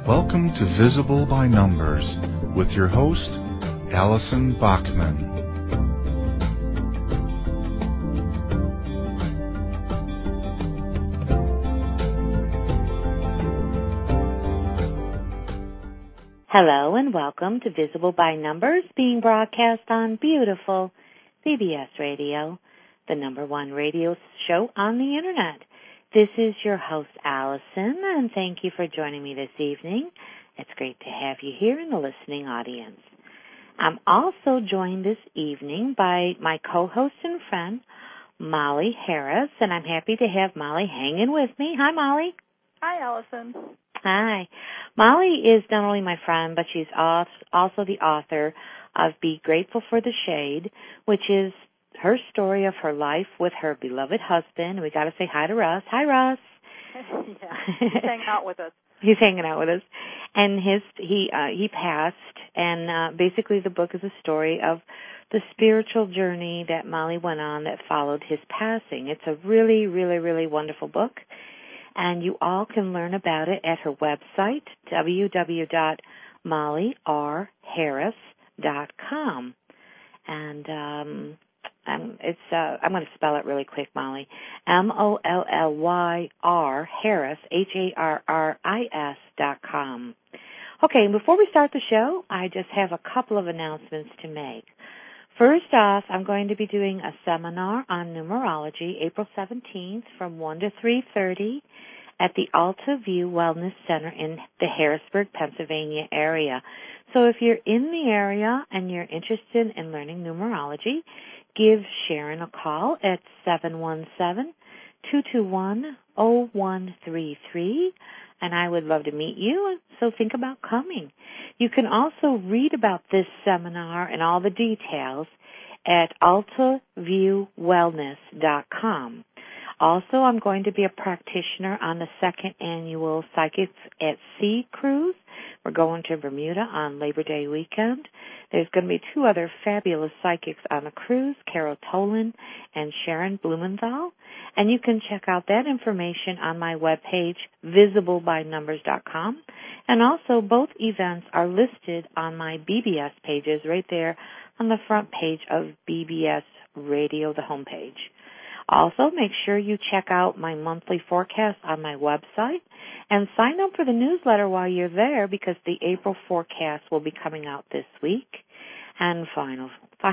Welcome to Visible by Numbers with your host, Allison Bachman. Hello and welcome to Visible by Numbers, being broadcast on beautiful BBS Radio, the #1 radio show on the Internet. This is your host, Allison, and thank you for joining me this evening. It's great to have you here in the listening audience. I'm also joined this evening by my co-host and friend, Molly Harris, and I'm happy to have Molly hanging with me. Hi, Molly. Hi, Allison. Hi. Molly is not only my friend, but she's also the author of Be Grateful for the Shade, which is her story of her life with her beloved husband. We got to say hi to Russ. Hi, Russ. Yeah, he's hanging out with us. He's hanging out with us, and he passed. And basically, the book is a story of the spiritual journey that Molly went on that followed his passing. It's a really, really, really wonderful book. And you all can learn about it at her website, www.mollyrharris.com. And I'm going to spell it really quick, Molly. MOLLYR Harris, HARRIS.com. Okay, before we start the show, I just have a couple of announcements to make. First off, I'm going to be doing a seminar on numerology April 17th from 1 to 3:30 at the Alta View Wellness Center in the Harrisburg, Pennsylvania area. So if you're in the area and you're interested in learning numerology, give Sharon a call at 717-221-0133, and I would love to meet you, so think about coming. You can also read about this seminar and all the details at altaviewwellness.com. Also, I'm going to be a practitioner on the second annual Psychics at Sea cruise. We're going to Bermuda on Labor Day weekend. There's going to be two other fabulous psychics on the cruise, Carol Tolan and Sharon Blumenthal. And you can check out that information on my webpage, visiblebynumbers.com. And also, both events are listed on my BBS pages right there on the front page of BBS Radio, the homepage. Also, make sure you check out my monthly forecast on my website and sign up for the newsletter while you're there, because the April forecast will be coming out this week. And finally,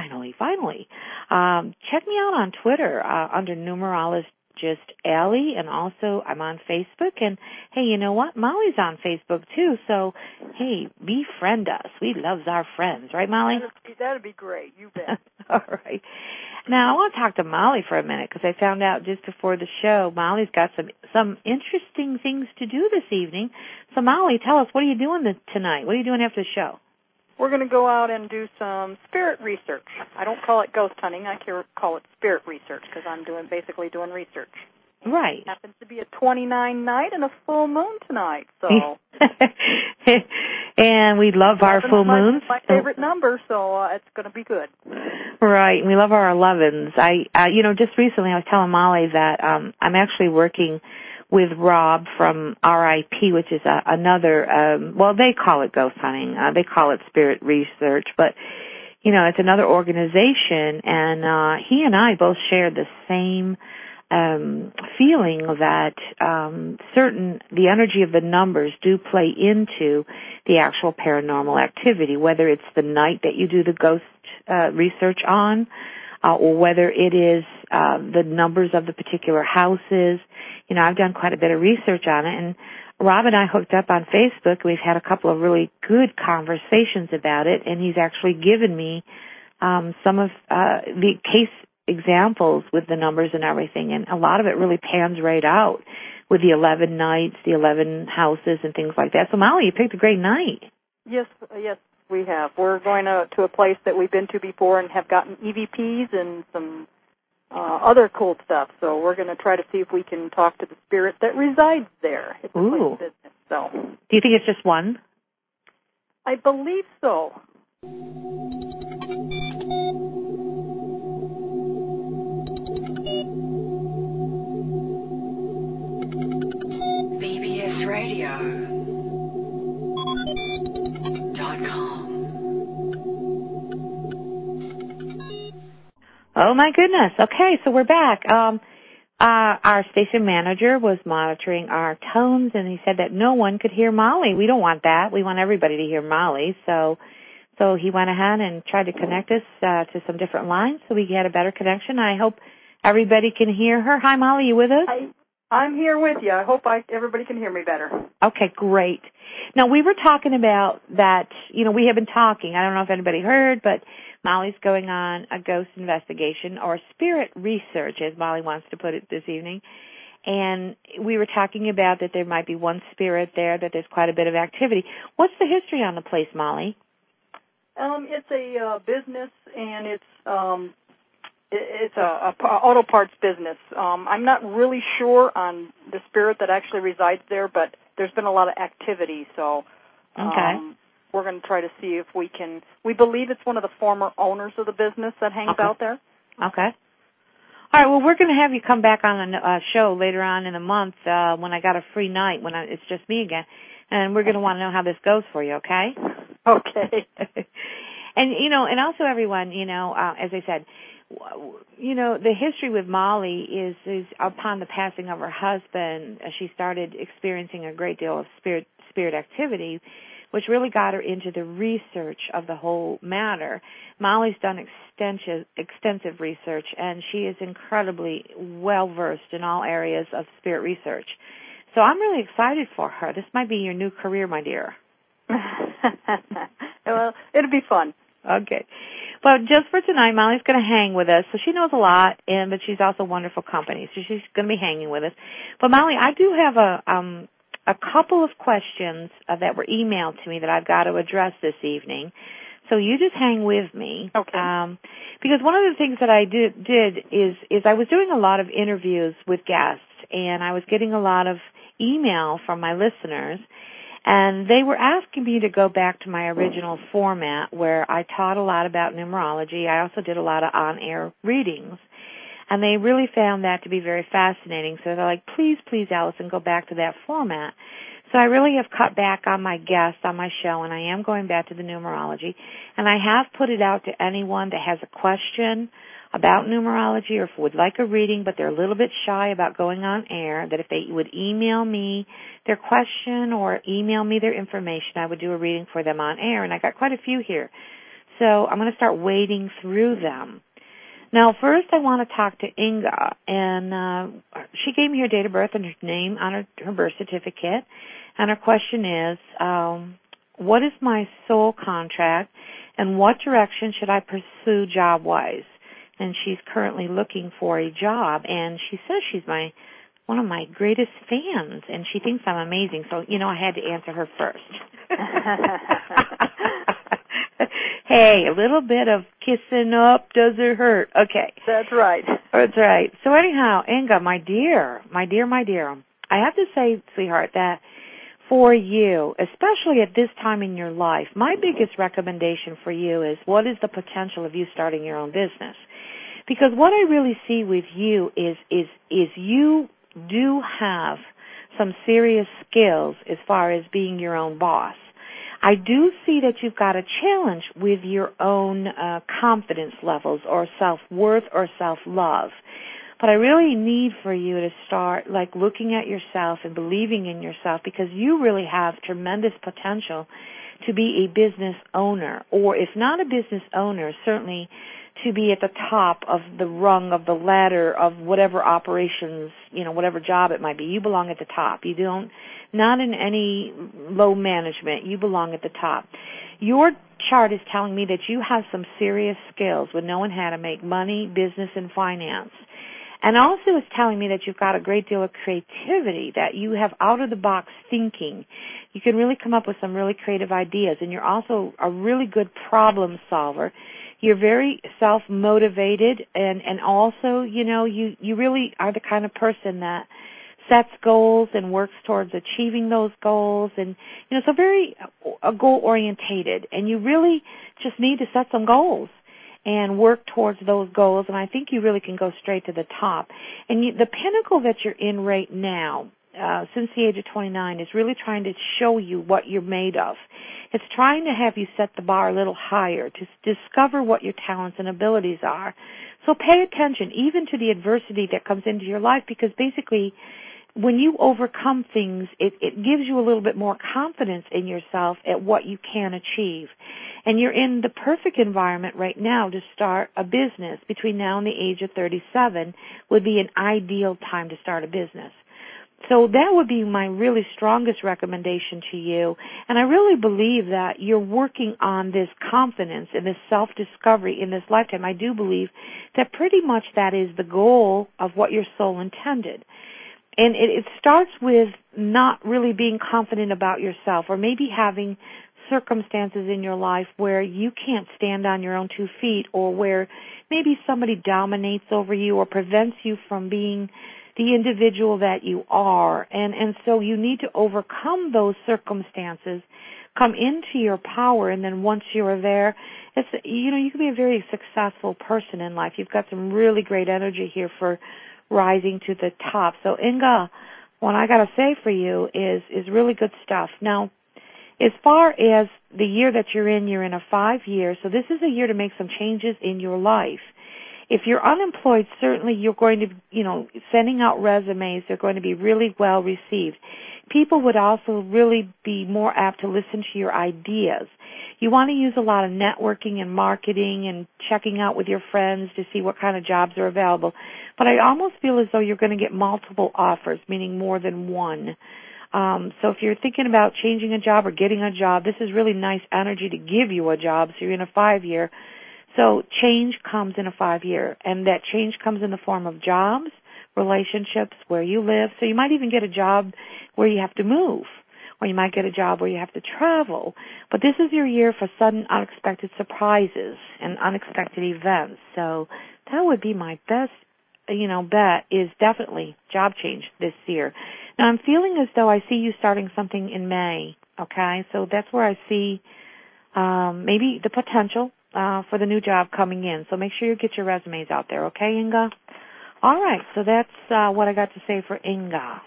check me out on Twitter under numerologist Allie, and also I'm on Facebook. And hey, you know what? Molly's on Facebook too. So hey, befriend us. We love our friends, right, Molly? That'd be great. You bet. All right. Now I want to talk to Molly for a minute, because I found out just before the show Molly's got some interesting things to do this evening. So Molly, tell us, what are you doing tonight? What are you doing after the show? We're going to go out and do some spirit research. I don't call it ghost hunting. I call it spirit research, because I'm basically doing research. Right. It happens to be a 29 night and a full moon tonight, so. And we love our full moons. My favorite number, so it's going to be good. Right, and we love our 11s. Just recently I was telling Molly that I'm actually working with Rob from RIP, which is another, they call it ghost hunting. They call it spirit research, but, it's another organization, and he and I both share the same feeling that the energy of the numbers do play into the actual paranormal activity, whether it's the night that you do the ghost research on, or whether it is the numbers of the particular houses. I've done quite a bit of research on it, and Rob and I hooked up on Facebook. We've had a couple of really good conversations about it, and he's actually given me some of the case examples with the numbers and everything, and a lot of it really pans right out with the 11 nights, the 11 houses, and things like that. So, Molly, you picked a great night. Yes, we have. We're going to a place that we've been to before and have gotten EVPs and some other cool stuff. So we're going to try to see if we can talk to the spirit that resides there. It's a place of business. So. Do you think it's just one? I believe so. BBS Radio. Oh, my goodness. Okay, so we're back. Our station manager was monitoring our tones, and he said that no one could hear Molly. We don't want that. We want everybody to hear Molly. So he went ahead and tried to connect us to some different lines so we had a better connection. I hope everybody can hear her. Hi, Molly, you with us? I'm here with you. I hope everybody can hear me better. Okay, great. Now, we were talking about that, we have been talking. I don't know if anybody heard, but Molly's going on a ghost investigation or spirit research, as Molly wants to put it this evening. And we were talking about that there might be one spirit there, that there's quite a bit of activity. What's the history on the place, Molly? It's a business, and it's a auto parts business. I'm not really sure on the spirit that actually resides there, but there's been a lot of activity, so we're going to try to see if we can. We believe it's one of the former owners of the business that hangs out there. Okay. All right, well, we're going to have you come back on a show later on in the month when I got a free night, when it's just me again, and we're going to want to know how this goes for you, okay? Okay. And also everyone, as I said, the history with Molly is upon the passing of her husband, she started experiencing a great deal of spirit activity, which really got her into the research of the whole matter. Molly's done extensive research, and she is incredibly well-versed in all areas of spirit research. So I'm really excited for her. This might be your new career, my dear. Well, it'll be fun. Okay. Well, just for tonight, Molly's going to hang with us. So she knows a lot, but she's also wonderful company. So she's going to be hanging with us. But, Molly, I do have a couple of questions that were emailed to me that I've got to address this evening. So you just hang with me. Okay. Because one of the things that I did is I was doing a lot of interviews with guests, and I was getting a lot of email from my listeners. And they were asking me to go back to my original format where I taught a lot about numerology. I also did a lot of on-air readings. And they really found that to be very fascinating. So they're like, please, Allison, go back to that format. So I really have cut back on my guests on my show, and I am going back to the numerology. And I have put it out to anyone that has a question about numerology or if would like a reading, but they're a little bit shy about going on air, that if they would email me their question or email me their information, I would do a reading for them on air. And I got quite a few here. So I'm going to start wading through them. Now, first I want to talk to Inga, and she gave me her date of birth and her name on her birth certificate. And her question is, what is my soul contract, and what direction should I pursue job-wise? And she's currently looking for a job, and she says she's one of my greatest fans, and she thinks I'm amazing. So, I had to answer her first. Hey, a little bit of kissing up doesn't hurt. Okay. That's right. That's right. So anyhow, Inga, my dear, I have to say, sweetheart, that for you, especially at this time in your life, my biggest recommendation for you is what is the potential of you starting your own business? Because what I really see with you is you do have some serious skills as far as being your own boss. I do see that you've got a challenge with your own confidence levels or self-worth or self-love. But I really need for you to start looking at yourself and believing in yourself, because you really have tremendous potential to be a business owner, or if not a business owner, certainly to be at the top of the rung of the ladder of whatever operations, whatever job it might be. You belong at the top. You don't, not in any low management. You belong at the top. Your chart is telling me that you have some serious skills with knowing how to make money, business, and finance. And also it's telling me that you've got a great deal of creativity, that you have out-of-the-box thinking. You can really come up with some really creative ideas, and you're also a really good problem solver. You're very self-motivated, and also, you really are the kind of person that sets goals and works towards achieving those goals, and, so very goal-orientated, and you really just need to set some goals and work towards those goals, and I think you really can go straight to the top. And the pinnacle that you're in right now, since the age of 29, is really trying to show you what you're made of. It's trying to have you set the bar a little higher to discover what your talents and abilities are, So pay attention even to the adversity that comes into your life, because basically when you overcome things, it gives you a little bit more confidence in yourself at what you can achieve. And you're in the perfect environment right now to start a business. Between now and the age of 37 would be an ideal time to start a business. So that would be my really strongest recommendation to you. And I really believe that you're working on this confidence and this self-discovery in this lifetime. I do believe that pretty much that is the goal of what your soul intended. And it starts with not really being confident about yourself, or maybe having circumstances in your life where you can't stand on your own 2 feet, or where maybe somebody dominates over you or prevents you from being the individual that you are. And so you need to overcome those circumstances, come into your power, and then once you're there, you can be a very successful person in life. You've got some really great energy here for rising to the top. So Inga, what I got to say for you is really good stuff. Now, as far as the year that you're in a 5-year, so this is a year to make some changes in your life. If you're unemployed, certainly you're going to, sending out resumes, they're going to be really well received. People would also really be more apt to listen to your ideas. You want to use a lot of networking and marketing and checking out with your friends to see what kind of jobs are available. But I almost feel as though you're going to get multiple offers, meaning more than one. So if you're thinking about changing a job or getting a job, this is really nice energy to give you a job. So you're in a 5-year. So change comes in a 5-year, and that change comes in the form of jobs, relationships, where you live. So you might even get a job where you have to move, or you might get a job where you have to travel. But this is your year for sudden unexpected surprises and unexpected events. So that would be my best, bet is definitely job change this year. Now I'm feeling as though I see you starting something in May, okay? So that's where I see maybe the potential for the new job coming in. So make sure you get your resumes out there, okay, Inga? All right, so that's what I got to say for Inga.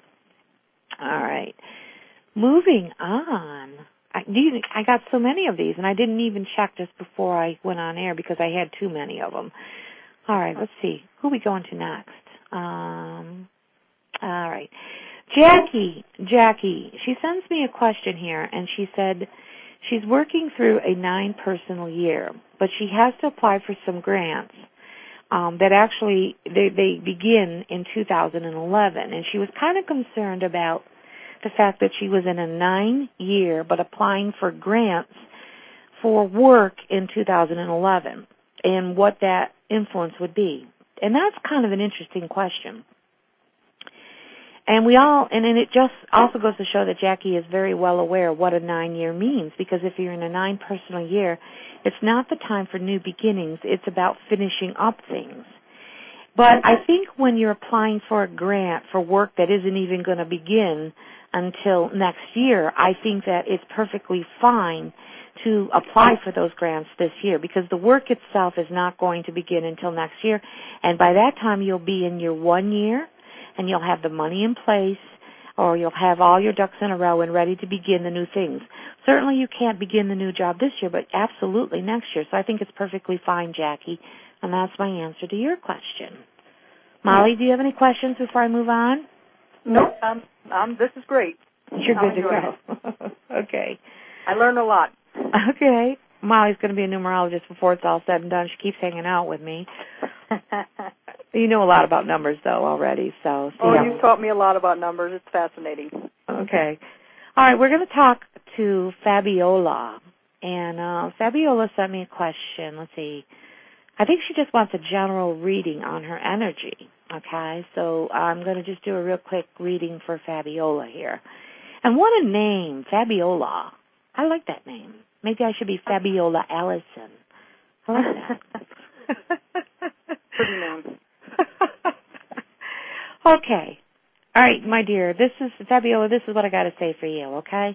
All right. Moving on. I got so many of these, and I didn't even check just before I went on air because I had too many of them. All right, let's see. Who are we going to next? All right. Jackie, she sends me a question here, and she said she's working through a 9 personal year, but she has to apply for some grants that actually they begin in 2011, and she was kind of concerned about the fact that she was in a 9-year but applying for grants for work in 2011 and what that influence would be. And that's kind of an interesting question. And it just also goes to show that Jackie is very well aware of what a 9-year means, because if you're in a 9 personal year, it's not the time for new beginnings. It's about finishing up things. But I think when you're applying for a grant for work that isn't even going to begin until next year, I think that it's perfectly fine to apply for those grants this year, because the work itself is not going to begin until next year. And by that time, you'll be in your 1 year, and you'll have the money in place, or you'll have all your ducks in a row and ready to begin the new things. Certainly you can't begin the new job this year, but absolutely next year. So I think it's perfectly fine, Jackie, and that's my answer to your question. Molly, do you have any questions before I move on? No, this is great. You're good to go. Okay. I learned a lot. Okay. Molly's going to be a numerologist before it's all said and done. She keeps hanging out with me. You know a lot about numbers, though, already. So. You've taught me a lot about numbers. It's fascinating. Okay. All right, we're going to talk to Fabiola. And Fabiola sent me a question. Let's see. I think she just wants a general reading on her energy. Okay, so I'm going to just do a real quick reading for Fabiola here. And what a name, Fabiola. I like that name. Maybe I should be Fabiola Allison. I like that. Pretty name. Okay. All right, my dear. Fabiola, this is what I got to say for you, okay?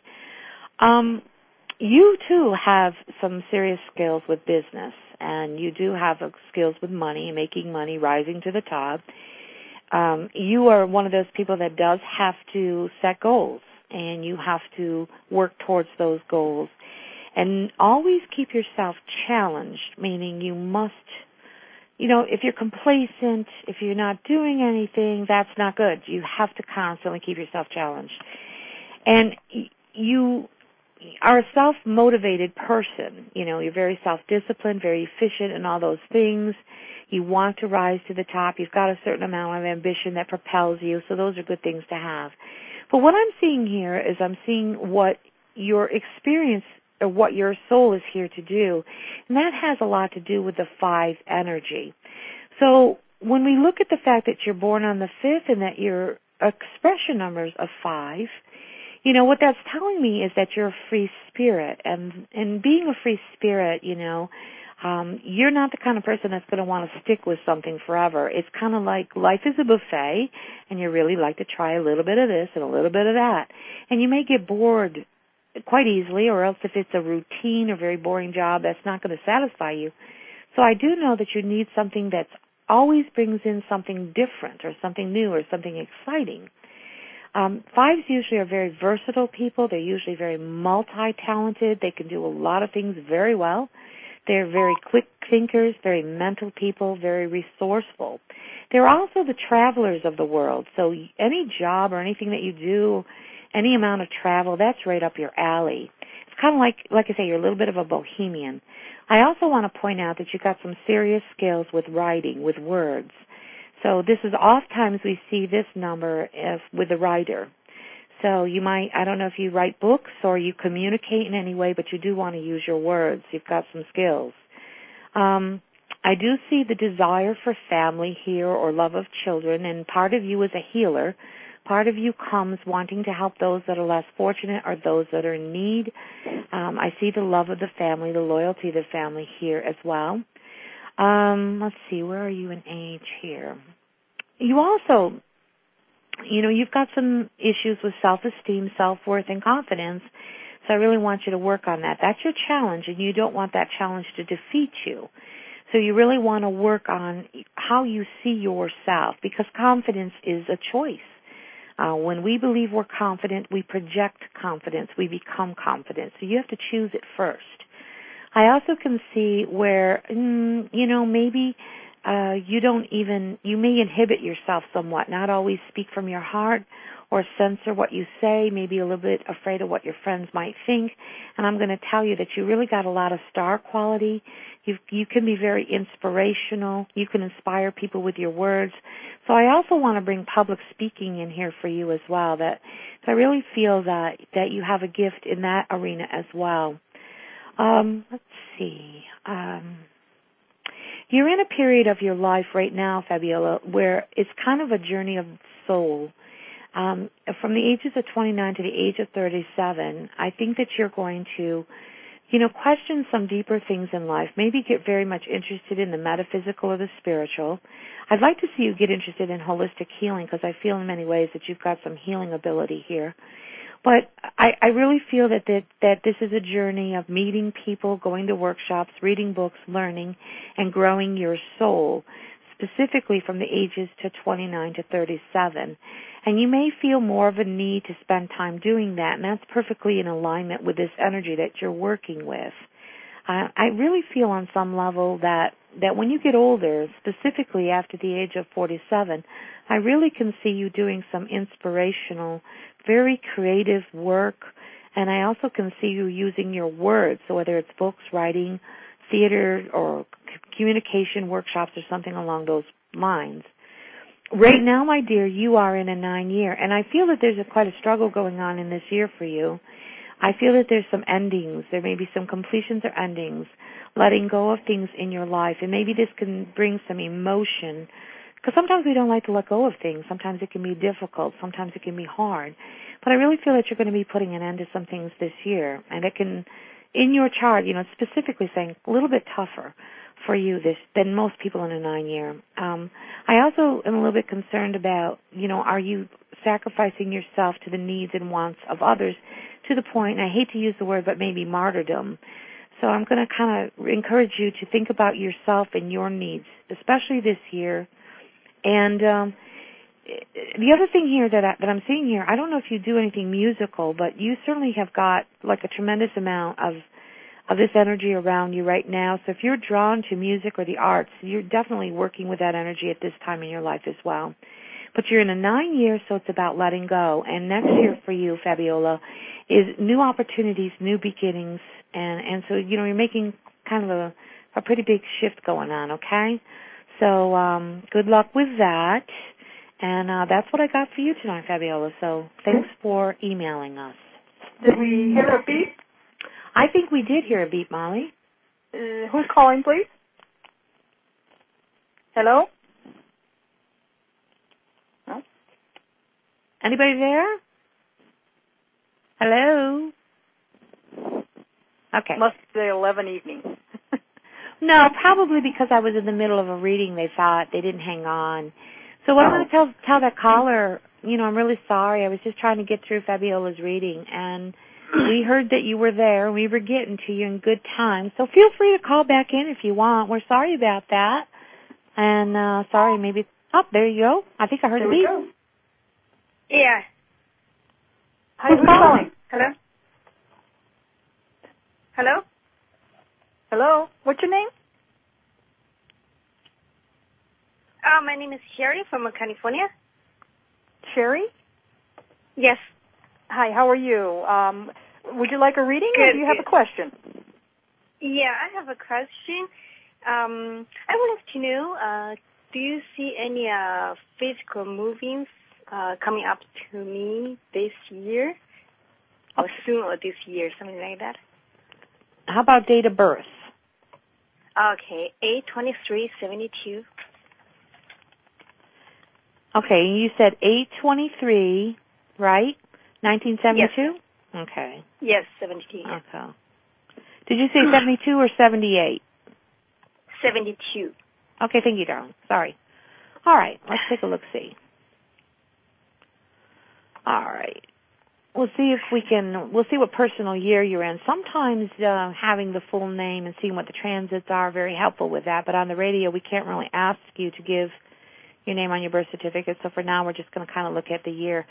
You, too, have some serious skills with business, and you do have skills with money, making money, rising to the top. You are one of those people that does have to set goals, and you have to work towards those goals. And always keep yourself challenged, meaning you must if you're complacent, if you're not doing anything, that's not good. You have to constantly keep yourself challenged. And you are a self-motivated person. You're very self-disciplined, very efficient in all those things. You want to rise to the top. You've got a certain amount of ambition that propels you, so those are good things to have. But what I'm seeing here is I'm seeing what your experience or what your soul is here to do, and that has a lot to do with the 5 energy. So when we look at the fact that you're born on the 5th and that your expression number is a 5, what that's telling me is that you're a free spirit, and being a free spirit, you're not the kind of person that's going to want to stick with something forever. It's kind of like life is a buffet, and you really like to try a little bit of this and a little bit of that. And you may get bored quite easily, or else if it's a routine or very boring job, that's not going to satisfy you. So I do know that you need something that always brings in something different or something new or something exciting. 5s usually are very versatile people. They're usually very multi-talented. They can do a lot of things very well. They're very quick thinkers, very mental people, very resourceful. They're also the travelers of the world. So any job or anything that you do, any amount of travel, that's right up your alley. It's kind of like I say, you're a little bit of a bohemian. I also want to point out that you've got some serious skills with writing, with words. So this is oftentimes we see this number with the writer. So you might, I don't know if you write books or you communicate in any way, but you do want to use your words. You've got some skills. I do see the desire for family here or love of children, and part of you is a healer. Part of you comes wanting to help those that are less fortunate or those that are in need. I see the love of the family, the loyalty of the family here as well. Let's see, where are you in age here? You also, you've got some issues with self-esteem, self-worth, and confidence, so I really want you to work on that. That's your challenge, and you don't want that challenge to defeat you. So you really want to work on how you see yourself, because confidence is a choice. When we believe we're confident, we project confidence. We become confident. So you have to choose it first. I also can see where, maybe you may inhibit yourself somewhat, not always speak from your heart or censor what you say, maybe a little bit afraid of what your friends might think. And I'm going to tell you that you really got a lot of star quality. You can be very inspirational. You can inspire people with your words. So I also want to bring public speaking in here for you as well. So I really feel that you have a gift in that arena as well. Let's see. You're in a period of your life right now, Fabiola, where it's kind of a journey of soul. From the ages of 29 to the age of 37, I think that you're going to, question some deeper things in life, maybe get very much interested in the metaphysical or the spiritual. I'd like to see you get interested in holistic healing, because I feel in many ways that you've got some healing ability here. But I really feel that this is a journey of meeting people, going to workshops, reading books, learning, and growing your soul, specifically from the ages to 29 to 37. And you may feel more of a need to spend time doing that, and that's perfectly in alignment with this energy that you're working with. I really feel on some level that when you get older, specifically after the age of 47, I really can see you doing some inspirational, very creative work, and I also can see you using your words, so whether it's books, writing, theater, or communication workshops or something along those lines. Right now, my dear, you are in a 9-year, and I feel that there's quite a struggle going on in this year for you. I feel that there's some endings. There may be some completions or endings, letting go of things in your life, and maybe this can bring some emotion, because sometimes we don't like to let go of things. Sometimes it can be difficult. Sometimes it can be hard. But I really feel that you're going to be putting an end to some things this year, and it can, in your chart, specifically saying a little bit tougher for you than most people in a 9-year. I also am a little bit concerned about, are you sacrificing yourself to the needs and wants of others to the point, and I hate to use the word, but maybe martyrdom. So I'm going to kind of encourage you to think about yourself and your needs, especially this year. And the other thing here that I'm seeing here, I don't know if you do anything musical, but you certainly have got like a tremendous amount of of this energy around you right now. So if you're drawn to music or the arts, you're definitely working with that energy at this time in your life as well. But you're in a 9 year, so it's about letting go. And next year for you, Fabiola, is new opportunities, new beginnings. And so, you're making kind of a pretty big shift going on, okay? So good luck with that. And that's what I got for you tonight, Fabiola. So thanks for emailing us. Did we hear a beep? I think we did hear a beep, Molly. Who's calling, please? Hello? No? Anybody there? Hello? Okay. Must say 11 evening. No, probably because I was in the middle of a reading, they thought they didn't hang on. So what I'm going to tell that caller, I'm really sorry. I was just trying to get through Fabiola's reading, and we heard that you were there. We were getting to you in good time. So feel free to call back in if you want. We're sorry about that. And sorry, maybe, there you go. I think I heard a beep. Yeah. Hi, who's calling? Hello? Hello? Hello? What's your name? My name is Sherry from California. Sherry? Yes. Hi, how are you? Would you like a reading Good, or do you have a question? Yeah, I have a question. I would like to know, do you see any physical movings coming up to me this year or soon or this year, something like that? How about date of birth? Okay, 8/23/72. Okay, you said 8/23, right? 1972? Yes. Okay. Yes, 72. Okay. Did you say 72 or 78? 72. Okay, thank you, darling. Sorry. All right, let's take a look-see. All right. We'll see what personal year you're in. Sometimes having the full name and seeing what the transits are very helpful with that, but on the radio we can't really ask you to give your name on your birth certificate, so for now we're just going to kind of look at the year.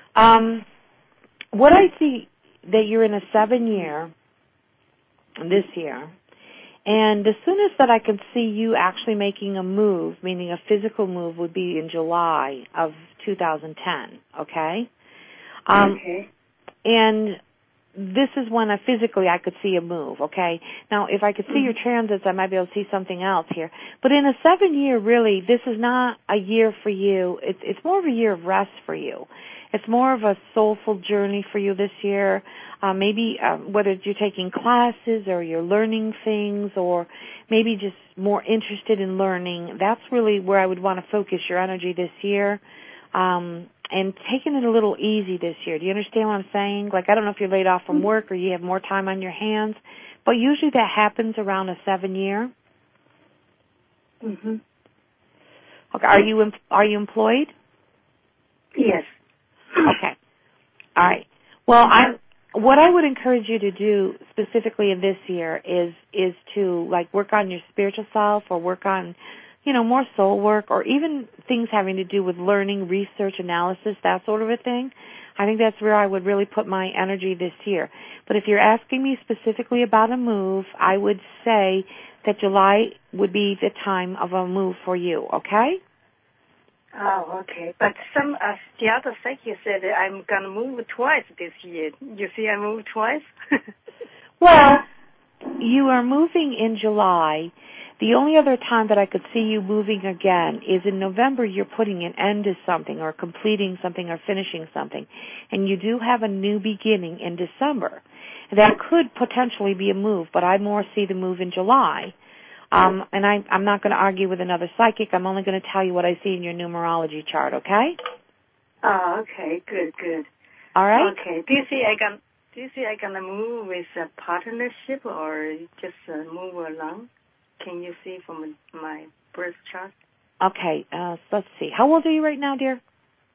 What I see that you're in a 7-year this year, and the soonest that I could see you actually making a move, meaning a physical move, would be in July of 2010, okay? Okay. And this is when physically I could see a move, okay? Now, if I could see your transits, I might be able to see something else here. But in a 7-year, really, this is not a year for you. It's more of a year of rest for you. It's more of a soulful journey for you this year. Maybe whether you're taking classes or you're learning things or maybe just more interested in learning, that's really where I would want to focus your energy this year. And taking it a little easy this year. Do you understand what I'm saying? Like, I don't know if you're laid off from work or you have more time on your hands, but usually that happens around a 7-year. Mhm. Okay. Are you employed? Yes. Okay. All right. Well, what I would encourage you to do specifically in this year is to work on your spiritual self or work on more soul work, or even things having to do with learning, research, analysis, that sort of a thing. I think that's where I would really put my energy this year. But if you're asking me specifically about a move, I would say that July would be the time of a move for you, okay? Oh, okay. But the other side, you said I'm going to move twice this year. You see I moved twice? Well, you are moving in July. The only other time that I could see you moving again is in November. You're putting an end to something or completing something or finishing something. And you do have a new beginning in December. That could potentially be a move, but I more see the move in July. And I'm not going to argue with another psychic. I'm only going to tell you what I see in your numerology chart, okay? Oh, okay. Good. All right? Okay. Do you see I gonna move with a partnership or just move along? Can you see from my birth chart? Okay, so let's see. How old are you right now, dear?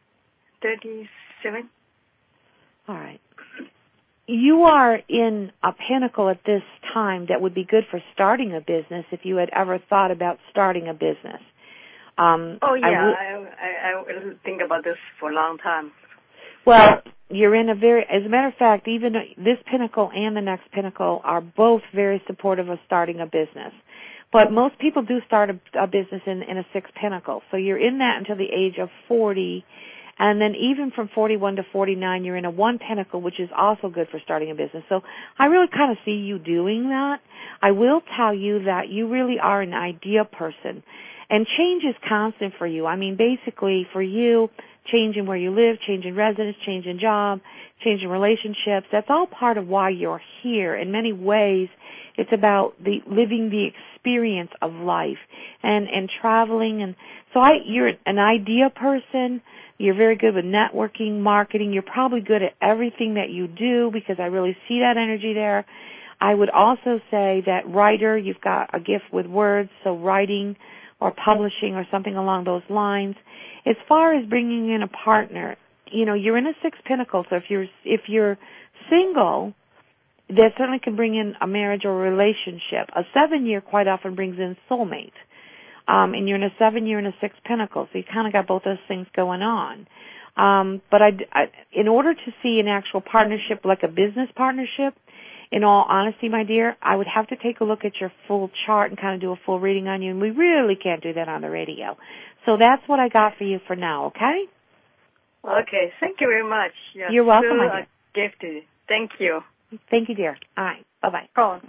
37. All right. You are in a pinnacle at this time that would be good for starting a business if you had ever thought about starting a business. I think about this for a long time. Well, you're in as a matter of fact, even this pinnacle and the next pinnacle are both very supportive of starting a business. But most people do start a business in a sixth pinnacle. So you're in that until the age of 40. And then even from 41 to 49, you're in a one pinnacle, which is also good for starting a business. So I really kind of see you doing that. I will tell you that you really are an idea person. And change is constant for you. I mean, basically for you, changing where you live, changing residence, changing job, changing relationships, that's all part of why you're here. In many ways, it's about living the experience of life and traveling. And so you're an idea person. You're very good with networking, marketing. You're probably good at everything that you do because I really see that energy there. I would also say that writer, you've got a gift with words, so writing or publishing or something along those lines. As far as bringing in a partner, you're in a sixth pinnacle, so if you're single, that certainly can bring in a marriage or a relationship. A 7-year quite often brings in soulmate. And you're in a 7-year and a sixth pinnacle, so you kind of got both those things going on. But in order to see an actual partnership, like a business partnership, in all honesty, my dear, I would have to take a look at your full chart and kind of do a full reading on you, and we really can't do that on the radio. So that's what I got for you for now, okay? Okay, thank you very much. You're welcome, my dear. Gifted. Thank you. Thank you, dear. All right, bye-bye. Colin.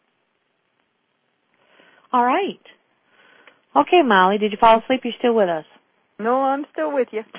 All right. Okay, Molly, did you fall asleep? You're still with us? No, I'm still with you.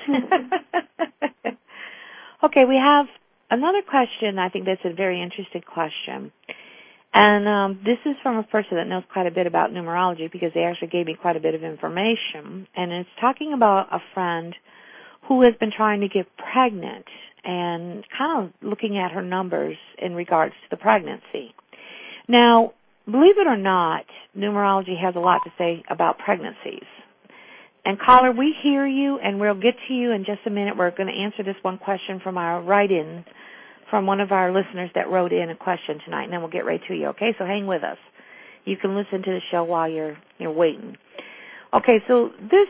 Okay, we have another question. I think that's a very interesting question. And this is from a person that knows quite a bit about numerology because they actually gave me quite a bit of information. And it's talking about a friend who has been trying to get pregnant and kind of looking at her numbers in regards to the pregnancy. Now, believe it or not, numerology has a lot to say about pregnancies. And caller, we hear you, and we'll get to you in just a minute. We're going to answer this one question from our write-in from one of our listeners that wrote in a question tonight, and then we'll get right to you, okay? So hang with us. You can listen to the show while you're waiting. Okay, so this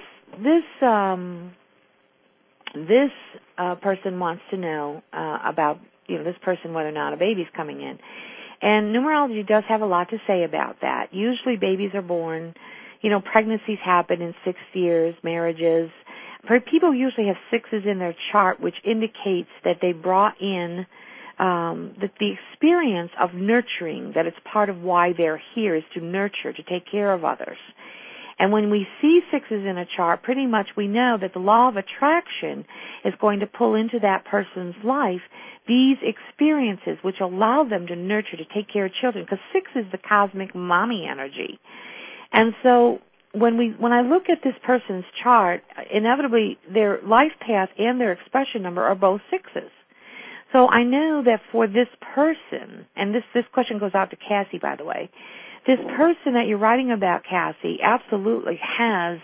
person wants to know about this person whether or not a baby's coming in. And numerology does have a lot to say about that. Usually babies are born, pregnancies happen in 6 years, marriages. People usually have 6s in their chart, which indicates that they brought in that the experience of nurturing, that it's part of why they're here, is to nurture, to take care of others. And when we see 6s in a chart, pretty much we know that the law of attraction is going to pull into that person's life these experiences which allow them to nurture, to take care of children, because 6 is the cosmic mommy energy. And so when I look at this person's chart, inevitably their life path and their expression number are both 6s. So I know that for this person, and this question goes out to Cassie, by the way, this person that you're writing about, Cassie, absolutely has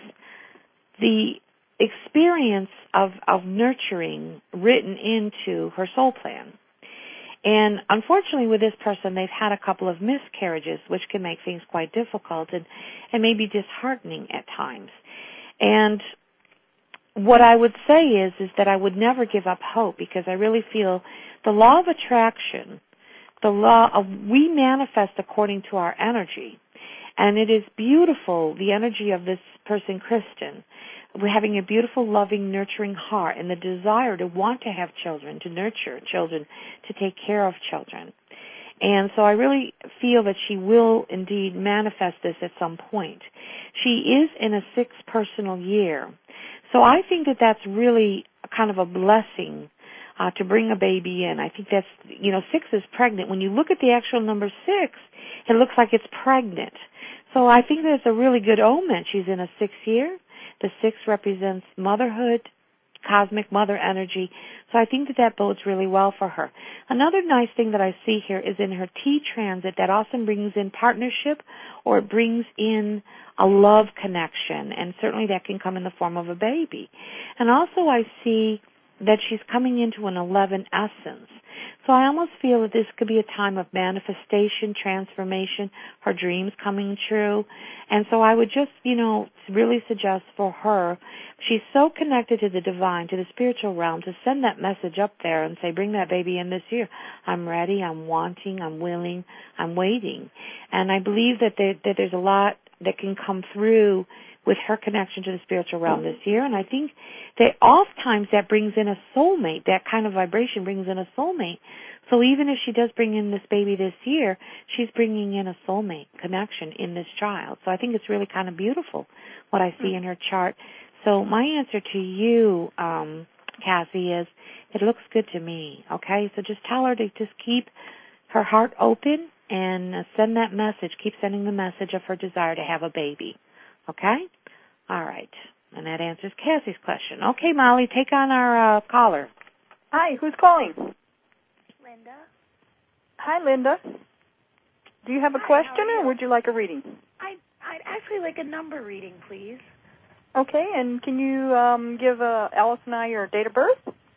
the experience of nurturing written into her soul plan. And unfortunately with this person, they've had a couple of miscarriages, which can make things quite difficult and maybe disheartening at times. And what I would say is that I would never give up hope, because I really feel the law of attraction, the law of we manifest according to our energy. And it is beautiful, the energy of this person, Kristen. We're having a beautiful, loving, nurturing heart and the desire to want to have children, to nurture children, to take care of children. And so I really feel that she will indeed manifest this at some point. She is in a 6th personal year. So I think that that's really kind of a blessing to bring a baby in. I think that's, 6 is pregnant. When you look at the actual number 6, it looks like it's pregnant. So I think that's a really good omen. She's in a 6th year. The 6 represents motherhood, cosmic mother energy. So I think that bodes really well for her. Another nice thing that I see here is in her T transit that often brings in partnership, or it brings in a love connection, and certainly that can come in the form of a baby. And also I see that she's coming into an 11 essence. So I almost feel that this could be a time of manifestation, transformation, her dreams coming true. And so I would just, really suggest for her, she's so connected to the divine, to the spiritual realm, to send that message up there and say, bring that baby in this year. I'm ready, I'm wanting, I'm willing, I'm waiting. And I believe that there's a lot that can come through with her connection to the spiritual realm this year. And I think that oftentimes that brings in a soulmate, that kind of vibration brings in a soulmate. So even if she does bring in this baby this year, she's bringing in a soulmate connection in this child. So I think it's really kind of beautiful what I see in her chart. So my answer to you, Cassie, is it looks good to me, okay? So just tell her to just keep her heart open and send that message, keep sending the message of her desire to have a baby. Okay? All right. And that answers Cassie's question. Okay, Molly, take on our caller. Hi, who's calling? Linda. Hi, Linda. Do you have a question or would you like a reading? I'd actually like a number reading, please. Okay, and can you give Alice and I your date of birth?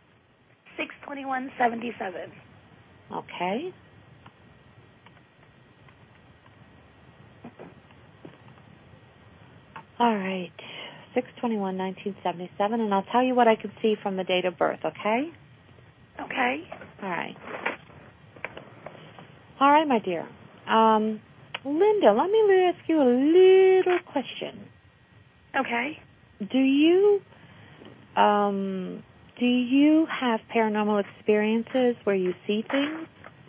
6/21/77. Okay. All right, 6/21/1977, and I'll tell you what I can see from the date of birth, okay? Okay. All right. All right, my dear. Linda, let me ask you a little question. Okay. Do you have paranormal experiences where you see things?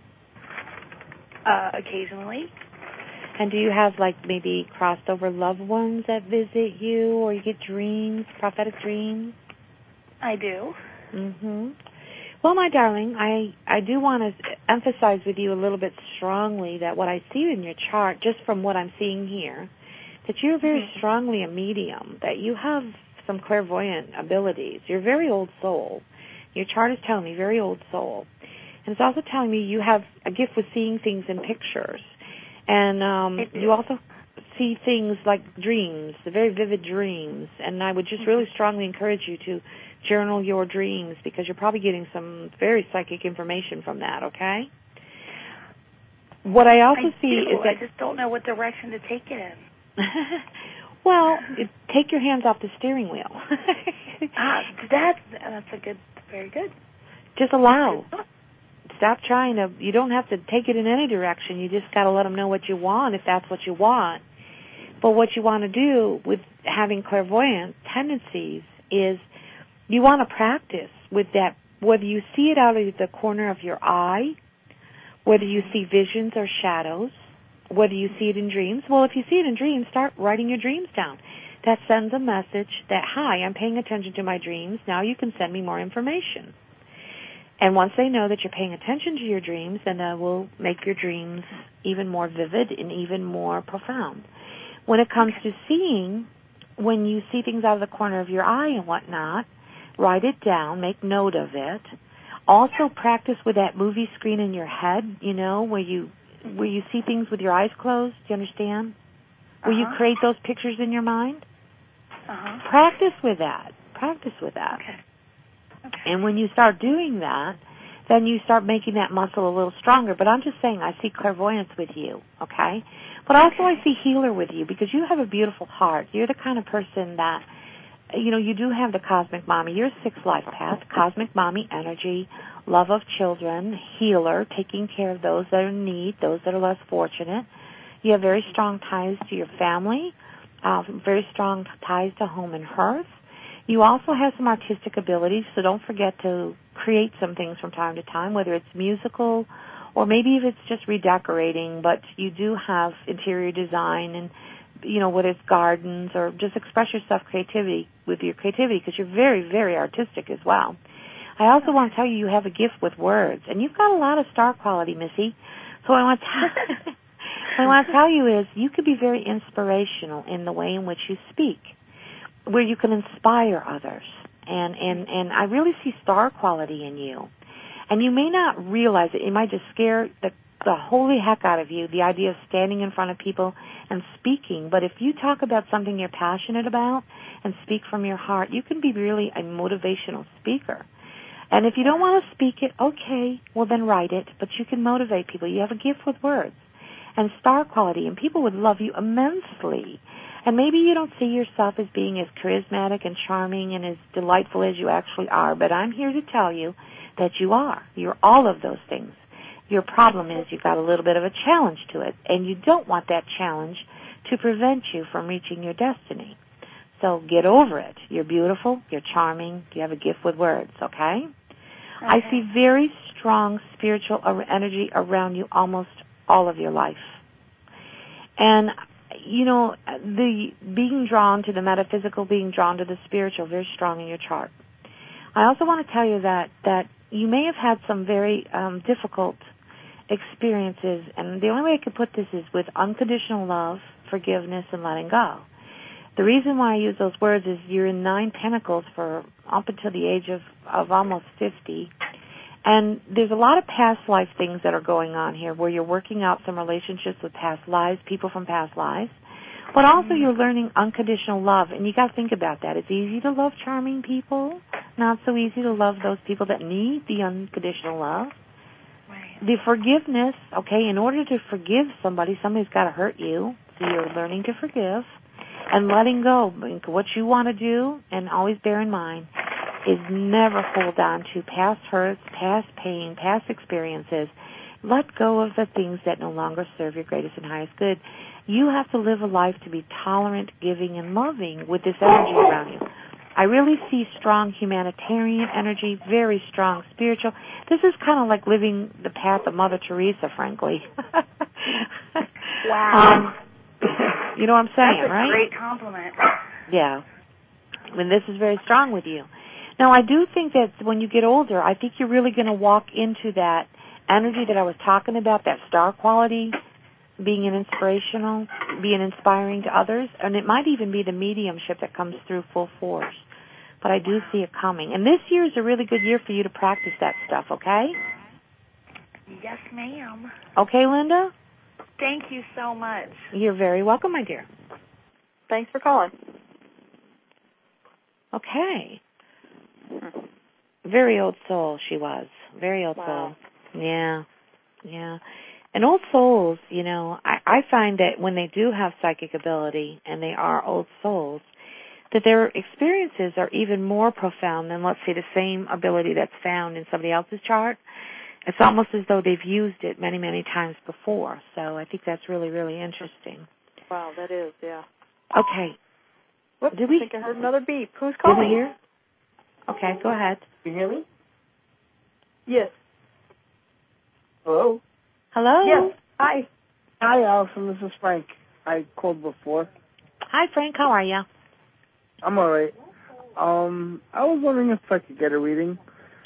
Occasionally. And do you have, maybe crossed over loved ones that visit you, or you get dreams, prophetic dreams? I do. Mm-hmm. Well, my darling, I do want to emphasize with you a little bit strongly that what I see in your chart, just from what I'm seeing here, that you're very strongly a medium, that you have some clairvoyant abilities. You're a very old soul. Your chart is telling me very old soul. And it's also telling me you have a gift with seeing things in pictures. And you also see things like dreams, very vivid dreams. And I would just really strongly encourage you to journal your dreams because you're probably getting some very psychic information from that, okay? What I also see is that... I just don't know what direction to take it in. Well, take your hands off the steering wheel. That's very good. Just allow. Stop trying to, you don't have to take it in any direction. You just got to let them know what you want if that's what you want. But what you want to do with having clairvoyant tendencies is you want to practice with that, whether you see it out of the corner of your eye, whether you see visions or shadows, whether you see it in dreams. Well, if you see it in dreams, start writing your dreams down. That sends a message that, hi, I'm paying attention to my dreams. Now you can send me more information. And once they know that you're paying attention to your dreams, then that will make your dreams even more vivid and even more profound. When it comes to seeing, when you see things out of the corner of your eye and whatnot, write it down, make note of it. Also practice with that movie screen in your head, where you see things with your eyes closed, do you understand? Where you create those pictures in your mind. Practice with that. Okay. And when you start doing that, then you start making that muscle a little stronger. But I'm just saying I see clairvoyance with you, okay? But also I see healer with you because you have a beautiful heart. You're the kind of person that, you do have the cosmic mommy. You're a sixth life path, cosmic mommy energy, love of children, healer, taking care of those that are in need, those that are less fortunate. You have very strong ties to your family, very strong ties to home and hearth. You also have some artistic abilities, so don't forget to create some things from time to time, whether it's musical or maybe if it's just redecorating, but you do have interior design and, whether it's gardens or just express yourself with your creativity because you're very, very artistic as well. I also want to tell you have a gift with words, and you've got a lot of star quality, Missy. So what I want to tell you is you could be very inspirational in the way in which you speak, where you can inspire others. And I really see star quality in you. And you may not realize it. It might just scare the holy heck out of you, the idea of standing in front of people and speaking. But if you talk about something you're passionate about and speak from your heart, you can be really a motivational speaker. And if you don't want to speak it, okay, well then write it, but you can motivate people. You have a gift with words and star quality, and people would love you immensely. And maybe you don't see yourself as being as charismatic and charming and as delightful as you actually are, but I'm here to tell you that you are. You're all of those things. Your problem is you've got a little bit of a challenge to it, and you don't want that challenge to prevent you from reaching your destiny. So get over it. You're beautiful. You're charming. You have a gift with words, okay? I see very strong spiritual energy around you almost all of your life. And, you know, the being drawn to the metaphysical, being drawn to the spiritual, very strong in your chart. I also want to tell you that you may have had some very difficult experiences, and the only way I could put this is with unconditional love, forgiveness, and letting go. The reason why I use those words is you're in 9 Pentacles for up until the age of almost 50, and there's a lot of past life things that are going on here where you're working out some relationships with past lives, people from past lives, but also you're learning unconditional love, and you got to think about that. It's easy to love charming people, not so easy to love those people that need the unconditional love. Right. The forgiveness, okay, in order to forgive somebody's got to hurt you, so you're learning to forgive. And letting go, what you want to do, and always bear in mind, is never hold on to past hurts, past pain, past experiences. Let go of the things that no longer serve your greatest and highest good. You have to live a life to be tolerant, giving, and loving with this energy around you. I really see strong humanitarian energy, very strong spiritual. This is kind of like living the path of Mother Teresa, frankly. Wow. You know what I'm saying, That's a right? great compliment. Yeah. I mean, this is very strong with you. Now, I do think that when you get older, I think you're really going to walk into that energy that I was talking about, that star quality, being an inspirational, being inspiring to others, and it might even be the mediumship that comes through full force. But I do see it coming. And this year is a really good year for you to practice that stuff, okay? Yes, ma'am. Okay, Linda? Thank you so much. You're very welcome, my dear. Thanks for calling. Okay. Very old soul she was. Very old Wow. soul. Yeah. Yeah. And old souls, you know, I find that when they do have psychic ability and they are old souls, that their experiences are even more profound than, let's say, the same ability that's found in somebody else's chart. It's almost as though they've used it many, many times before. So I think that's really, really interesting. Wow, that is, yeah. Okay. Whoops, Did I think I heard another beep. Who's calling? Did we hear? Okay, go ahead. Can you hear me? Yes. Hello? Hello? Yes. Hi. Hi, Allison. This is Frank. I called before. Hi, Frank. How are you? I'm all right. I was wondering if I could get a reading.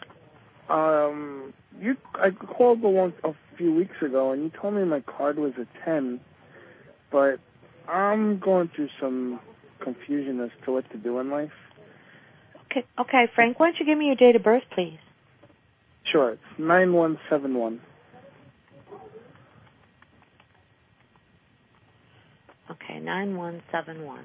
I called a few weeks ago, and you told me my card was a 10, but I'm going through some confusion as to what to do in life. Okay, Frank, why don't you give me your date of birth, please? Sure, it's 9171. Okay, 9171.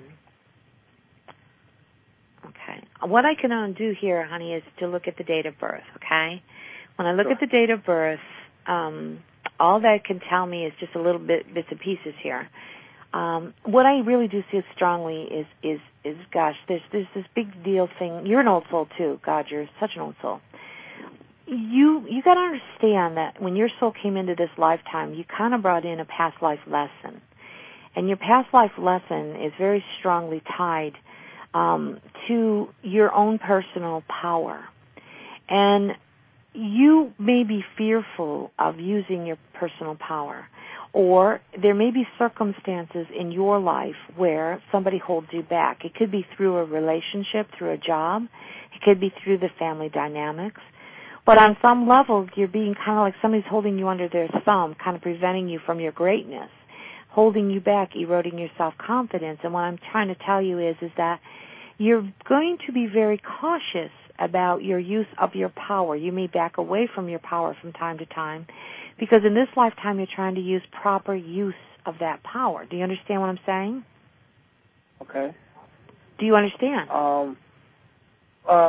Okay. What I can undo here, honey, is to look at the date of birth, okay? When I look at the date of birth, all that can tell me is just a little bits and pieces here. What I really do see strongly is gosh, there's this big deal thing. You're an old soul too. God, you're such an old soul. You got to understand that when your soul came into this lifetime, you kind of brought in a past life lesson. And your past life lesson is very strongly tied to your own personal power. And you may be fearful of using your personal power, or there may be circumstances in your life where somebody holds you back. It could be through a relationship, through a job. It could be through the family dynamics. But on some level, you're being kind of like somebody's holding you under their thumb, kind of preventing you from your greatness, holding you back, eroding your self-confidence. And what I'm trying to tell you is that you're going to be very cautious about your use of your power. You may back away from your power from time to time because in this lifetime you're trying to use proper use of that power. Do you understand what I'm saying? Okay. Do you understand?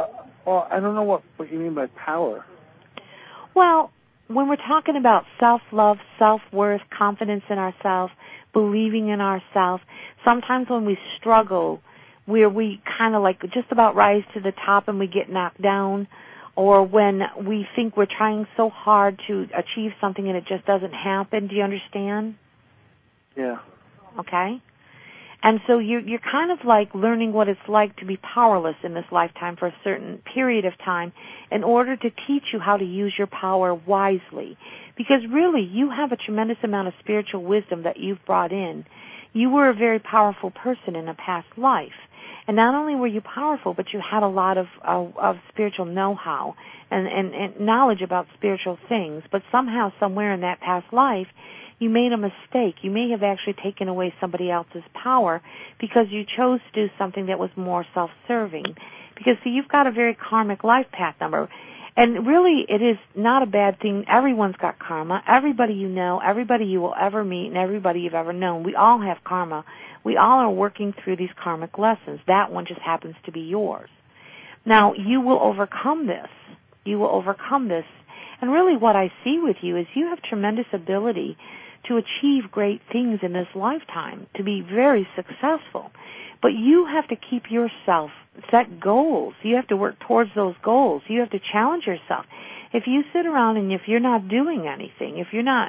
Well, I don't know what you mean by power. Well, when we're talking about self-love, self-worth, confidence in ourselves, believing in ourselves, sometimes when we struggle, where we kind of like just about rise to the top and we get knocked down, or when we think we're trying so hard to achieve something and it just doesn't happen. Do you understand? Yeah. Okay. And so you're kind of like learning what it's like to be powerless in this lifetime for a certain period of time in order to teach you how to use your power wisely. Because really, you have a tremendous amount of spiritual wisdom that you've brought in. You were a very powerful person in a past life. And not only were you powerful, but you had a lot of spiritual know-how and knowledge about spiritual things. But somehow, somewhere in that past life, you made a mistake. You may have actually taken away somebody else's power because you chose to do something that was more self-serving. Because, see, you've got a very karmic life path number. And really, it is not a bad thing. Everyone's got karma. Everybody you know, everybody you will ever meet, and everybody you've ever known, we all have karma. We all are working through these karmic lessons. That one just happens to be yours. Now, you will overcome this. You will overcome this. And really what I see with you is you have tremendous ability to achieve great things in this lifetime, to be very successful. But you have to keep yourself, set goals. You have to work towards those goals. You have to challenge yourself. If you sit around and if you're not doing anything, if you're not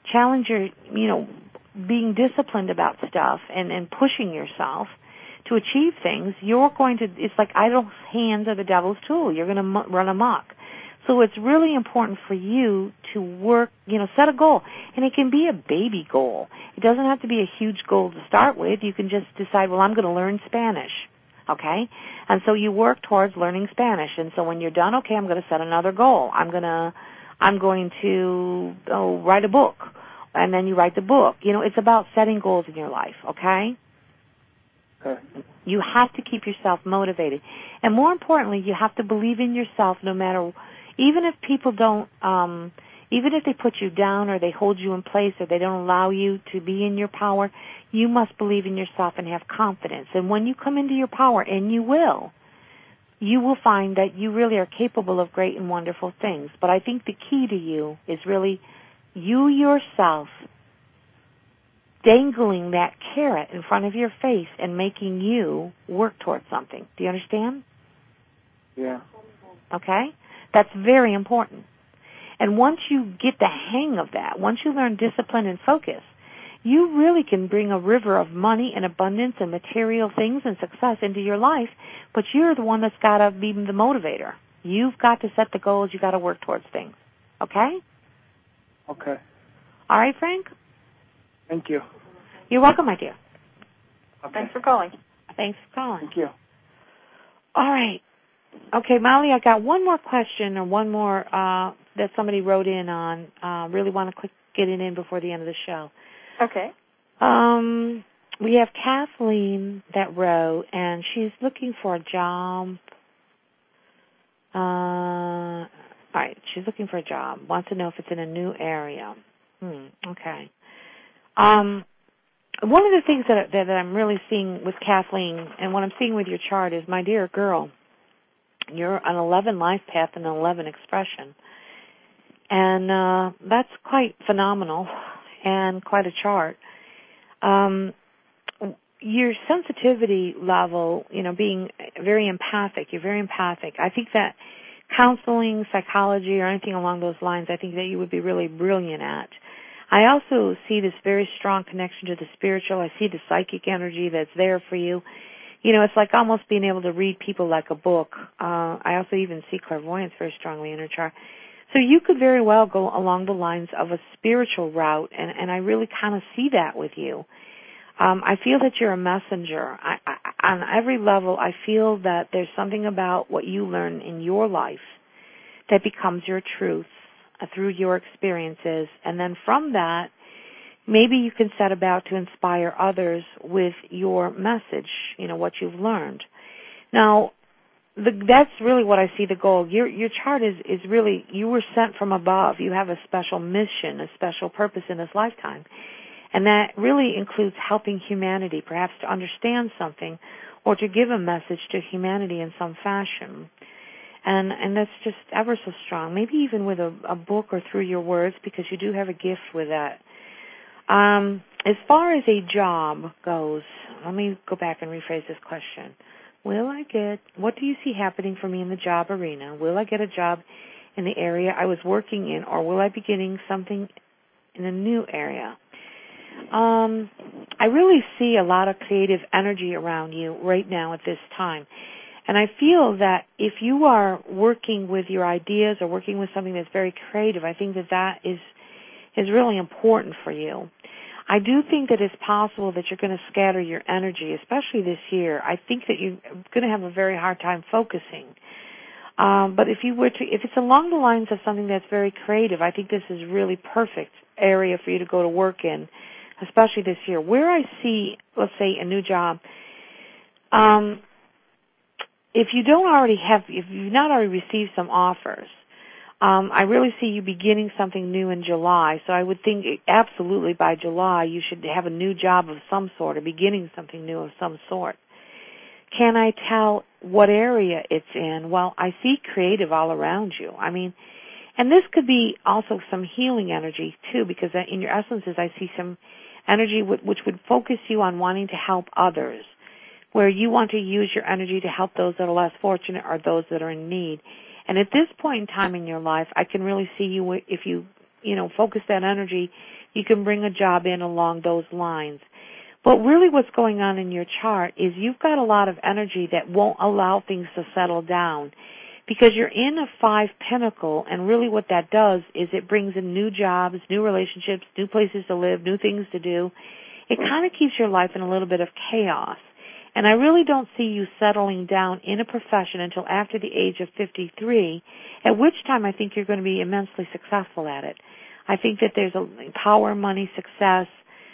being disciplined about stuff and pushing yourself to achieve things, it's like idle hands are the devil's tool. You're going to run amok. So it's really important for you to work, set a goal. And it can be a baby goal. It doesn't have to be a huge goal to start with. You can just decide, well, I'm going to learn Spanish, okay? And so you work towards learning Spanish. And so when you're done, okay, I'm going to set another goal. I'm going to write a book. And then you write the book. It's about setting goals in your life, okay? Okay. You have to keep yourself motivated. And more importantly, you have to believe in yourself no matter, even if people don't, even if they put you down or they hold you in place or they don't allow you to be in your power, you must believe in yourself and have confidence. And when you come into your power, and you will find that you really are capable of great and wonderful things. But I think the key to you is really you yourself dangling that carrot in front of your face and making you work towards something. Do you understand? Yeah. Okay? That's very important. And once you get the hang of that, once you learn discipline and focus, you really can bring a river of money and abundance and material things and success into your life, but you're the one that's got to be the motivator. You've got to set the goals. You've got to work towards things. Okay? Okay. All right, Frank? Thank you. You're welcome, my dear. Okay. Thanks for calling. Thanks for calling. Thank you. All right. Okay, Molly, I got one more question or one more that somebody wrote in on. Really want to get it in before the end of the show. Okay. We have Kathleen that wrote, and she's looking for a job. All right, she's looking for a job. Wants to know if it's in a new area. Okay. One of the things that I'm really seeing with Kathleen, and what I'm seeing with your chart is, my dear girl, you're an 11 life path and an 11 expression. And that's quite phenomenal and quite a chart. Your sensitivity level, being very empathic, you're very empathic. I think that counseling, psychology, or anything along those lines, I think that you would be really brilliant at. I also see this very strong connection to the spiritual. I see the psychic energy that's there for you. It's like almost being able to read people like a book. I also even see clairvoyance very strongly in her chart. So you could very well go along the lines of a spiritual route, and I really kind of see that with you. I feel that you're a messenger. On every level, I feel that there's something about what you learn in your life that becomes your truth through your experiences. And then from that, maybe you can set about to inspire others with your message, what you've learned. Now, that's really what I see the goal. Your chart is really, you were sent from above. You have a special mission, a special purpose in this lifetime. And that really includes helping humanity, perhaps to understand something or to give a message to humanity in some fashion. And that's just ever so strong. Maybe even with a book or through your words, because you do have a gift with that. As far as a job goes, let me go back and rephrase this question. What do you see happening for me in the job arena? Will I get a job in the area I was working in, or will I be getting something in a new area? I really see a lot of creative energy around you right now at this time. And I feel that if you are working with your ideas or working with something that's very creative, I think that is really important for you. I do think that it's possible that you're going to scatter your energy, especially this year. I think that you're going to have a very hard time focusing. But if it's along the lines of something that's very creative, I think this is really perfect area for you to go to work in, especially this year. Where I see, let's say, a new job, if you've not already received some offers, I really see you beginning something new in July. So I would think absolutely by July you should have a new job of some sort or beginning something new of some sort. Can I tell what area it's in? Well, I see creative all around you. I mean, and this could be also some healing energy too, because in your essences I see some energy which would focus you on wanting to help others, where you want to use your energy to help those that are less fortunate or those that are in need. And at this point in time in your life, I can really see you, if you focus that energy, you can bring a job in along those lines. But really what's going on in your chart is you've got a lot of energy that won't allow things to settle down, because you're in a 5 pentacle, and really what that does is it brings in new jobs, new relationships, new places to live, new things to do. It kind of keeps your life in a little bit of chaos. And I really don't see you settling down in a profession until after the age of 53, at which time I think you're going to be immensely successful at it. I think that there's a power, money, success,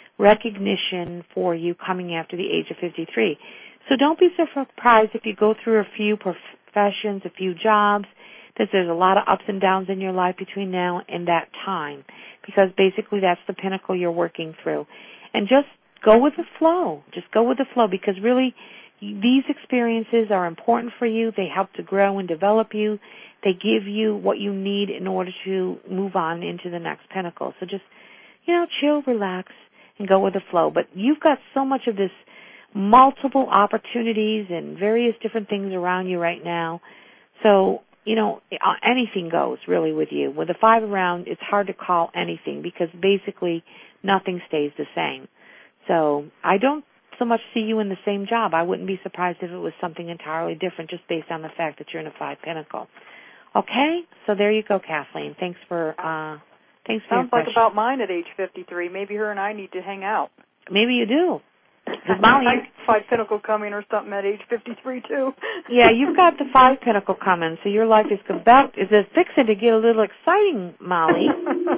recognition for you coming after the age of 53. So don't be so surprised if you go through a few professions, a few jobs, that there's a lot of ups and downs in your life between now and that time, because basically that's the pinnacle you're working through. And just go with the flow. Just go with the flow, because really these experiences are important for you. They help to grow and develop you. They give you what you need in order to move on into the next pinnacle. So just, chill, relax, and go with the flow. But you've got so much of this multiple opportunities and various different things around you right now. So, anything goes really with you. With the 5 around, it's hard to call anything, because basically nothing stays the same. So I don't so much see you in the same job. I wouldn't be surprised if it was something entirely different, just based on the fact that you're in a 5 pentacle. Okay? So there you go, Kathleen. Thanks for your question. Sounds like about mine at age 53. Maybe her and I need to hang out. Maybe you do. Molly, 5 pentacle coming or something at age 53 too. Yeah, you've got the 5 pentacle coming, so your life is fixing to get a little exciting, Molly.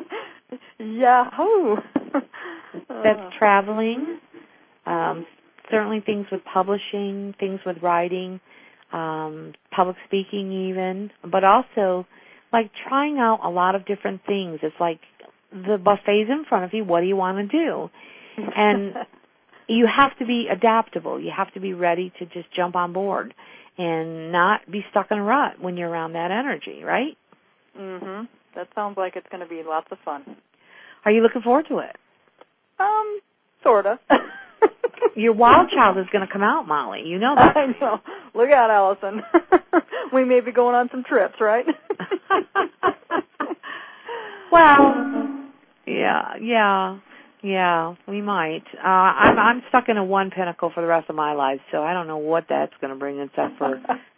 Yahoo! That's traveling, certainly things with publishing, things with writing, public speaking even, but also like trying out a lot of different things. It's like the buffet's in front of you. What do you want to do? And you have to be adaptable. You have to be ready to just jump on board and not be stuck in a rut when you're around that energy, right? Mm-hmm. That sounds like it's going to be lots of fun. Are you looking forward to it? Sort of. Your wild child is going to come out, Molly. You know that. I know. Look out, Allison. We may be going on some trips, right? Well, yeah, we might. I'm stuck in a 1 pentacle for the rest of my life, so I don't know what that's going to bring, except for,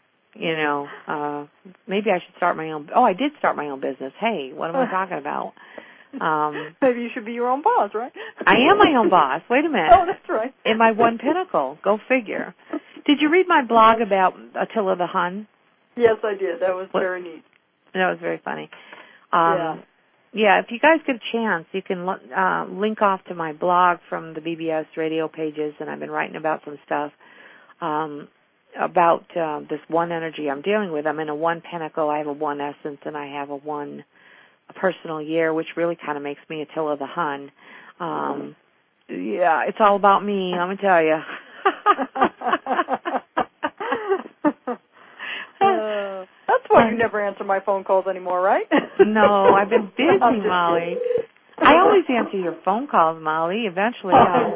maybe I should start my own. Oh, I did start my own business. Hey, what am I talking about? Maybe you should be your own boss, right? I am my own boss. Wait a minute. Oh, that's right. In my 1 pinnacle. Go figure. Did you read my blog about Attila the Hun? Yes, I did. That was very neat. That was very funny. Yeah, if you guys get a chance, you can link off to my blog from the BBS radio pages, and I've been writing about some stuff about this 1 energy I'm dealing with. I'm in a 1 pentacle. I have a 1 essence, and I have a 1 personal year, which really kind of makes me Attila the Hun. It's all about me, let me tell you. That's what You never answer my phone calls anymore, right? No, I've been busy, Molly. I always answer your phone calls, Molly. Eventually I'll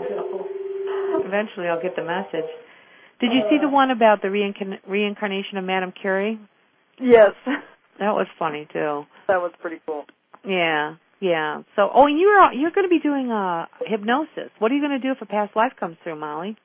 get the message. Did you see the one about the reincarnation of Madame Curie? Yes. That was funny, too. That was pretty cool. Yeah. So, and you're going to be doing hypnosis. What are you going to do if a past life comes through, Molly?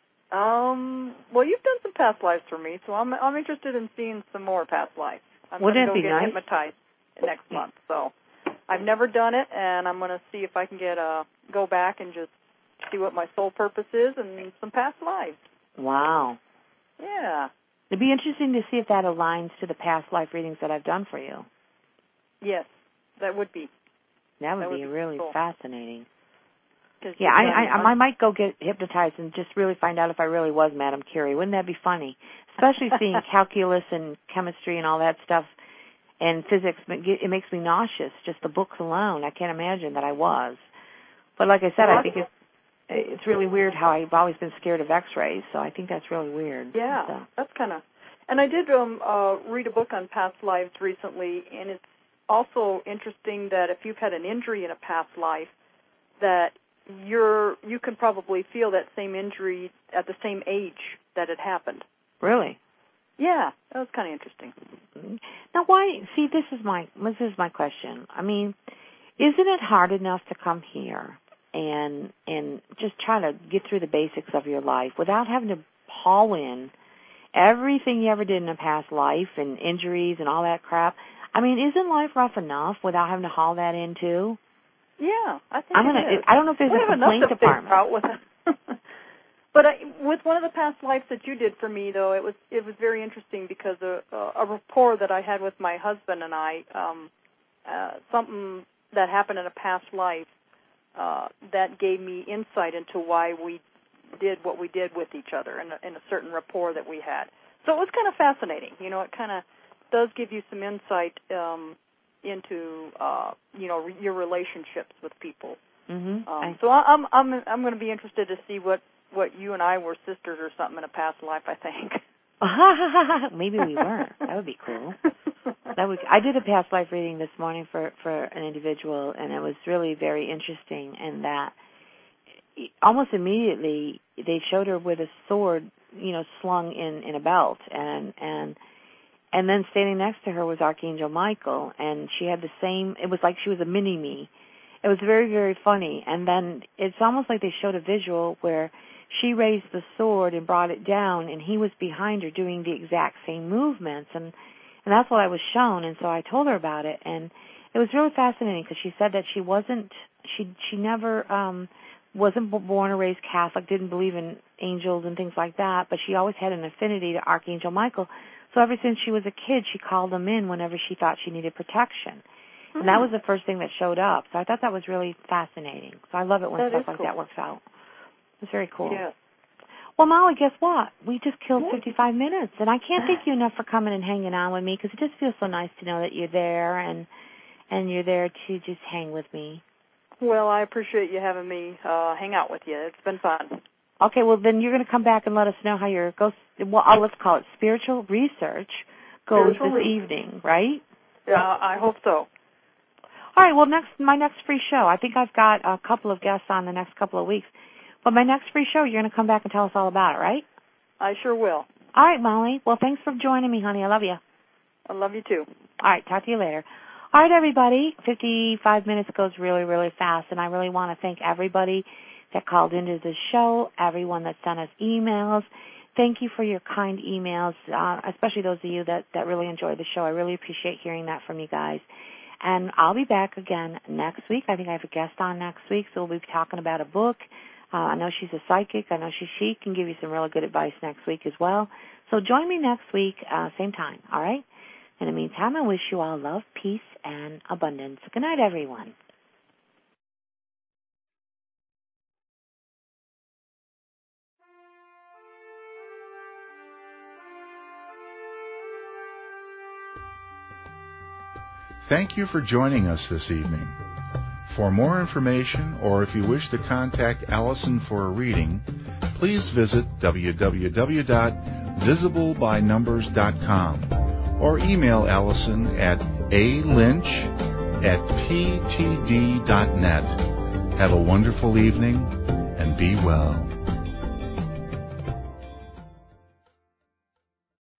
Well, you've done some past lives for me, so I'm interested in seeing some more past lives. I'm going to go get hypnotized next month. So I've never done it, and I'm going to see if I can go back and just see what my soul purpose is and some past lives. Wow. Yeah. It'd be interesting to see if that aligns to the past life readings that I've done for you. Yes, that would be. That would be really cool. Fascinating. Yeah, I might go get hypnotized and just really find out if I really was Madame Curie. Wouldn't that be funny? Especially seeing calculus and chemistry and all that stuff and physics. It makes me nauseous, just the books alone. I can't imagine that I was. But like I said, I think it's really weird how I've always been scared of X-rays, so I think that's really weird. Yeah, so. That's kind of... And I did read a book on past lives recently, and it's also interesting that if you've had an injury in a past life, that you can probably feel that same injury at the same age that it happened. Really? Yeah, that was kind of interesting. Now, why? See, this is my question. I mean, isn't it hard enough to come here and just try to get through the basics of your life without having to haul in everything you ever did in a past life and injuries and all that crap? I mean, isn't life rough enough without having to haul that in too? Yeah, I think it is. I don't know if there's a complaint department. But with one of the past lives that you did for me, though, it was very interesting because a rapport that I had with my husband and I, something that happened in a past life that gave me insight into why we did what we did with each other in a certain rapport that we had. So it was kind of fascinating. You know, it kind of does give you some insight into your relationships with people. Mm-hmm. So I'm going to be interested to see what you and I were sisters or something in a past life, I think. Maybe we were. That would be cool. I did a past life reading this morning for an individual, and it was really very interesting in that almost immediately they showed her with a sword, slung in a belt, and then standing next to her was Archangel Michael, and she had the same, it was like she was a mini-me. It was very, very funny. And then it's almost like they showed a visual where she raised the sword and brought it down, and he was behind her doing the exact same movements. And that's what I was shown, and so I told her about it. And it was really fascinating because she said that she never wasn't born or raised Catholic, didn't believe in angels and things like that, but she always had an affinity to Archangel Michael. So ever since she was a kid, she called him in whenever she thought she needed protection. And that was the first thing that showed up. So I thought that was really fascinating. So I love it when stuff like that works out. It's very cool. Yeah. Well, Molly, guess what? We just killed 55 minutes. And I can't thank you enough for coming and hanging on with me because it just feels so nice to know that you're there and you're there to just hang with me. Well, I appreciate you having me hang out with you. It's been fun. Okay, well, then you're going to come back and let us know how your let's call it spiritual research goes this evening, right? Yeah, I hope so. All right, well, my next free show, I think I've got a couple of guests on the next couple of weeks, but my next free show, you're going to come back and tell us all about it, right? I sure will. All right, Molly. Well, thanks for joining me, honey. I love you. I love you, too. All right, talk to you later. All right, everybody, 55 minutes goes really, really fast, and I really want to thank everybody that called into the show, everyone that sent us emails. Thank you for your kind emails, especially those of you that really enjoy the show. I really appreciate hearing that from you guys. And I'll be back again next week. I think I have a guest on next week, so we'll be talking about a book. I know she's a psychic. I know she can give you some really good advice next week as well. So join me next week, same time, all right? In the meantime, I wish you all love, peace, and abundance. Good night, everyone. Thank you for joining us this evening. For more information, or if you wish to contact Allison for a reading, please visit www.visiblebynumbers.com or email Allison at alynch@ptd.net. Have a wonderful evening and be well.